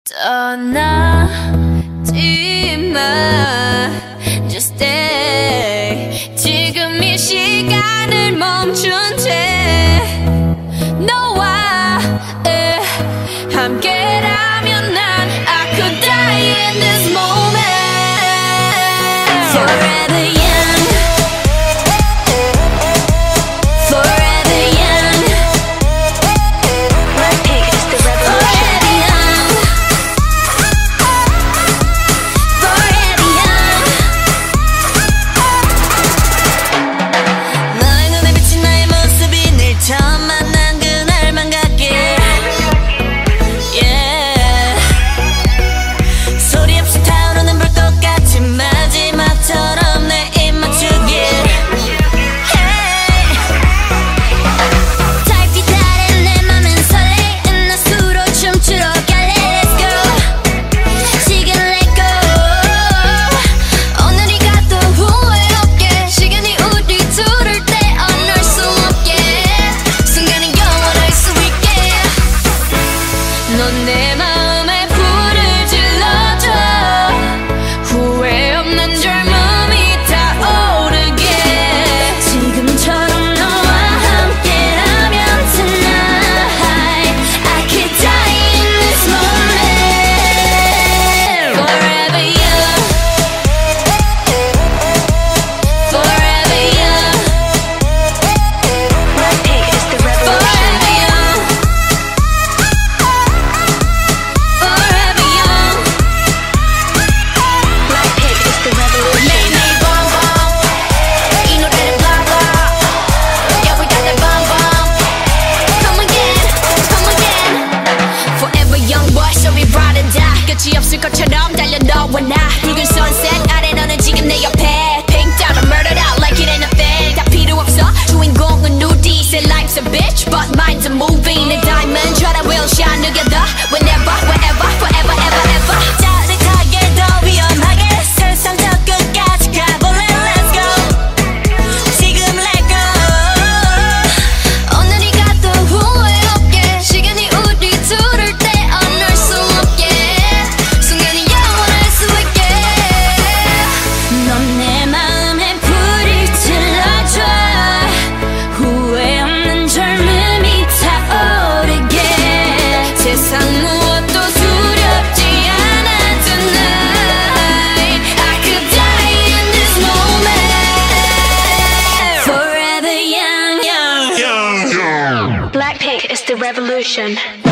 떠나지 마, just stay. 지금 이 시간을 멈춘 채 너와 함께라면 난 I could die in this moment. Forever young, forever young. Blackpink is the revolution. 넌 내 마음에 불을 질러줘. 후회 없는 젊음이 타오르게. 지금처럼 너와 함께라면 tonight I could die in this moment. Forever young, forever young. Blackpink is the revolution. 끝이 없을 것처럼 달려 너와 나. 붉은 sunset 아래 너는 지금 내 옆에. Pink down and murdered out like it ain't a thing. 다 필요 없어 주인공은 누디. Say life's a bitch but mine's a movie. 내 diamond try to will shine together. Whenever, wherever, forever, ever, ever. 짜릿하게 더 위험하게 세상 저 끝까지 가볼래. Let's go. 지금 let go. 오늘이 가도 후회 없게. 시간이 우리 둘을 떼어놓을 수 없게. 넌 내 마음에 불을 질러줘. 후회 없는 젊음이 타오르게. 세상 무엇도 두렵지 않아 tonight. I could die in this moment. Forever young, young. Blackpink is the revolution.